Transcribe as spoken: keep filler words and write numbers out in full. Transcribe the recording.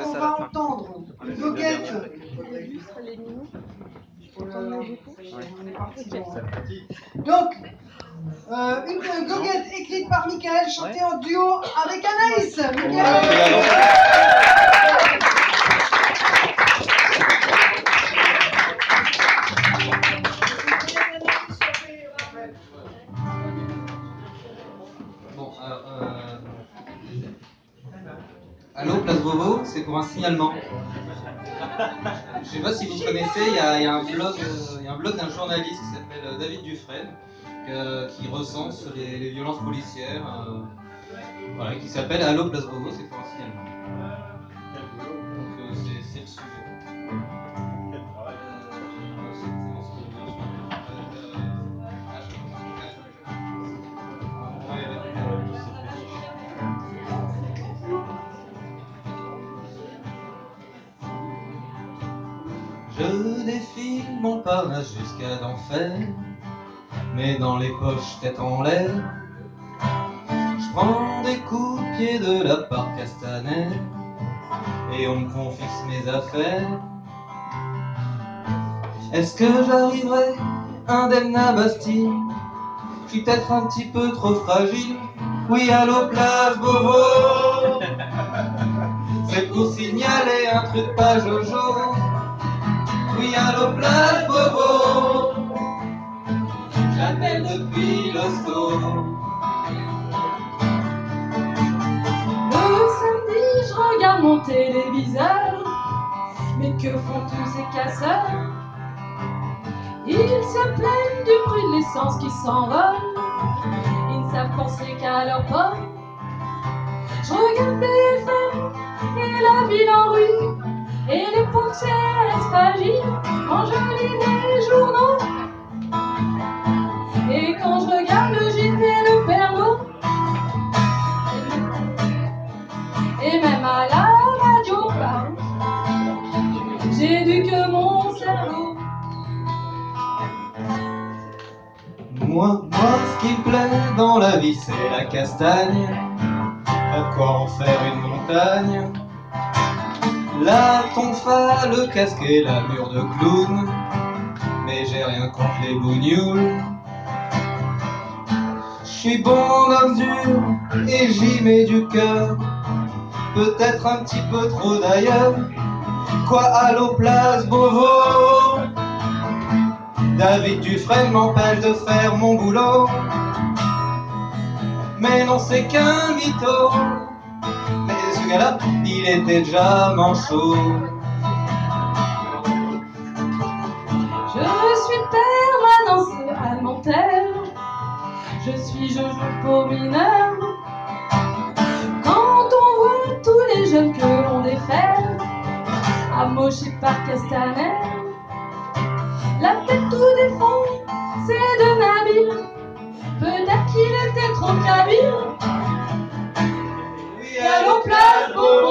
on va entendre une goguette. On est parti dans- Donc, euh, une goguette écrite par Michael, chantée en duo avec Anaïs. Michael. Bon, alors, euh... Allô, Place Beauvau, c'est pour un signalement. Je sais pas si vous connaissez, il y a, il y a un blog, euh, il y a un blog d'un journaliste qui s'appelle David Dufresne, euh, qui recense les, les violences policières, euh, voilà, qui s'appelle Allô, Place Beauvau, c'est pour un signalement. Donc euh, c'est, c'est le sujet. Je défile Montparnasse jusqu'à d'enfer, mais dans les poches tête en l'air, je prends des coups de pied de la part Castaner, et on me confisque mes affaires. Est-ce que j'arriverai indemne à Bastille? Je suis peut-être un petit peu trop fragile. Oui, allô, Place Beauvau. C'est pour signaler un truc pas Jojo. Oui, allô, Place Beauvau. J'appelle depuis l'hosto. Le samedi, je regarde mon téléviseur. Mais que font tous ces casseurs? Ils se plaignent du prix de l'essence qui s'envole. Ils ne savent penser qu'à leur pomme. Je regarde B F M et la ville en rue, et les portières fragiles quand je lis les journaux. Et quand je regarde le Gîte et le Pernod, et même à la radio, j'éduque mon cerveau. Moi, moi, ce qui me plaît dans la vie, c'est la castagne. Pas de quoi en faire une montagne. La tonfa, le casque et la mure de clown. Mais j'ai rien contre les bougnoules. Je suis bon homme dur et j'y mets du cœur. Peut-être un petit peu trop d'ailleurs. Quoi, allô, Place Beauvau? David Dufresne m'empêche de faire mon boulot. Mais non, c'est qu'un mytho. Mais ce gars-là, il était déjà manchot. Je suis permanence alimentaire. Je suis Jojo pour mineur. Quand on voit tous les jeunes que l'on défère, amochés par Castaner, la tête tout défend, c'est de Nabil. Peut-être qu'il était trop habile. Oui, Allô, Place Beauvau.